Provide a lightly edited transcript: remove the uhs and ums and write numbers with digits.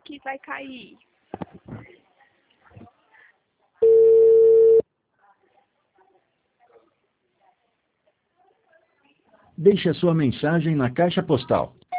que vai cair. Deixe a sua mensagem na caixa postal